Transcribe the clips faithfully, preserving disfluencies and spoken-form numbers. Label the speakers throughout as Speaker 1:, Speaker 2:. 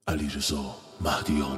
Speaker 1: علیرضا مهدیان.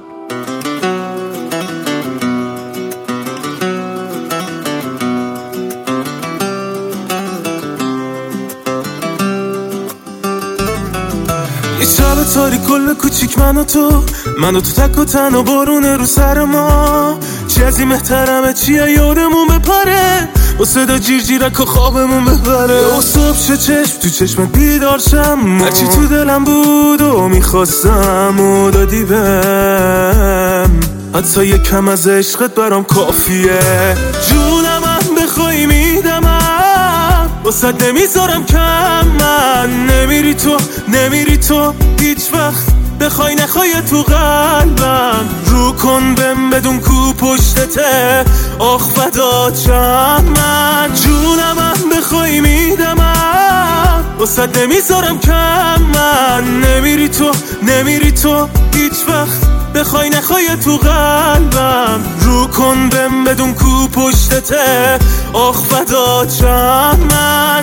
Speaker 2: یه شب تاریک کل کوچیک من و تو من و تو تک و تنها بارونه رو سر ما. چی از این محترمه چیه یادمون بپره با صدا جیر جیرک و خوابمون ببره. و صبح شه چشم تو چشمت بیدار شم هرچی تو دلم بود و میخواستم و دادی بهم. حتی یه کم از عشقت برام کافیه. جونم هم بخوای میدمم واسه نمیذارم کم. من نمیری تو نمیری تو هیچ وقت بخوای نخوای تو قلبم. رو کن بهم بدون کو پشتته آخ فدات شم. من جونم هم بخوای میدمم واسه نمیذارم کم. من نمیری تو نمیری تو هیچ وقت بخوای نخوای تو قلبم. رو کن بهم بدون کو پشتته آخ فدات شم. من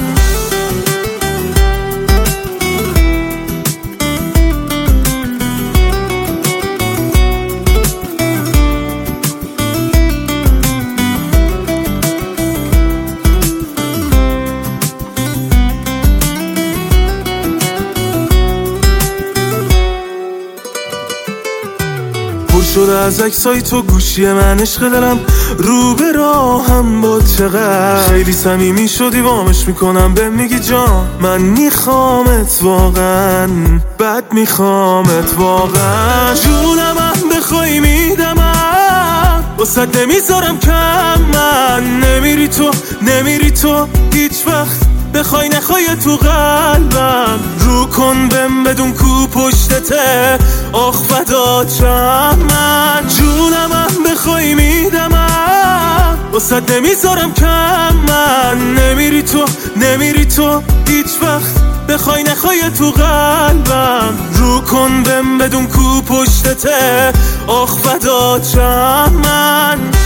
Speaker 2: شده از عکسای تو گوشی من عشق دلم رو به راهم با چقدر خیلی صمیمی شدی وامش میکنم به میگی جان من میخوامت واقعا بد میخوامت واقعا. جونم هم بخوای میدمم واسه نمیذارم کم. من نمیری تو نمیری تو هیچ وقت بخوای نخوای تو قلبم. رو کن بهم بدون کو پشتته آخ فدات شم. من جونم هم بخوای میدمم واسه نمیذارم کم. من نمیری تو نمیری تو هیچ وقت بخوای نخوای تو قلبم. رو کن بهم بدون کو پشتته آخ فدات شم. من